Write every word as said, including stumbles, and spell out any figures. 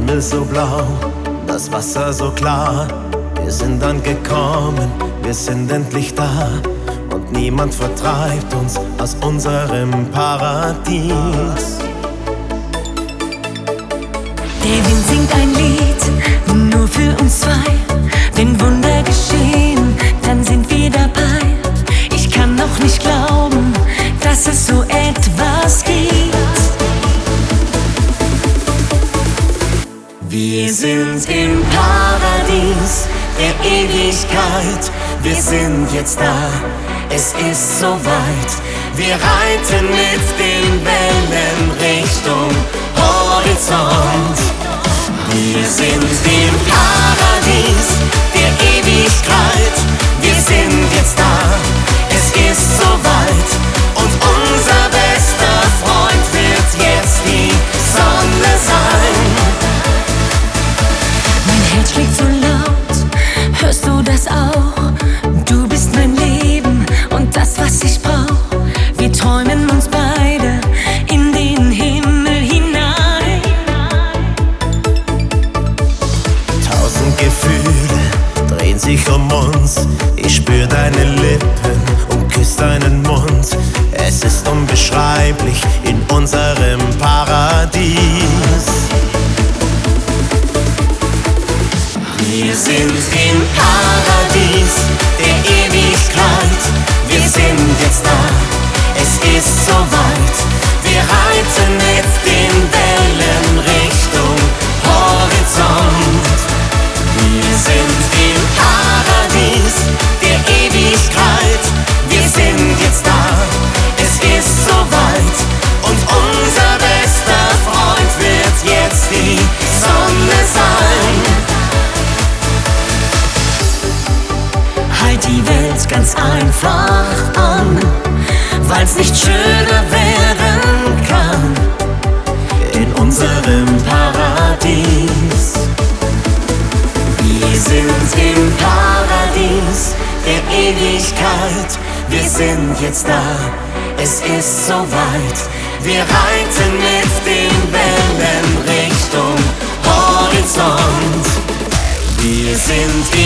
Himmel so blau, das Wasser so klar. Wir sind angekommen, wir sind endlich da. Und niemand vertreibt uns aus unserem Paradies. Der Wind singt ein Lied, nur für uns zwei. Wenn Wunder geschehen, dann sind wir dabei. Ich kann noch nicht glauben, dass es so etwas gibt. Wir sind im Paradies der Ewigkeit. Wir sind jetzt da, es ist soweit. Wir reiten mit den Wellen Richtung Horizont. Wir sind im Paradies der Ewigkeit. Wir sind jetzt da, es ist soweit. Und unser bester Freund wird jetzt die Sonne sein. Mein Herz schlägt so laut, hörst du das auch? Du bist mein Leben und das, was ich brauch. Wir träumen uns beide in den Himmel hinein. Tausend Gefühle drehen sich um uns. Ich spür deine Lippen und küss deinen Mund. Es ist unbeschreiblich in unserem Paradies. Wir sind im Paradies der Ewigkeit. Wir sind jetzt da, es ist soweit. Wir reiten mit den Wellen Richtung Horizont. Wir sind im Paradies der Ewigkeit. Wir sind jetzt da, es ist soweit. Und unser bester Freund wird jetzt die Sonne sein. Halt die Welt ganz einfach an, weil's nicht schöner werden kann in unserem Paradies. Wir sind im Paradies der Ewigkeit. Wir sind jetzt da, es ist soweit. Wir reiten mit den Wellen Richtung Horizont. Wir sind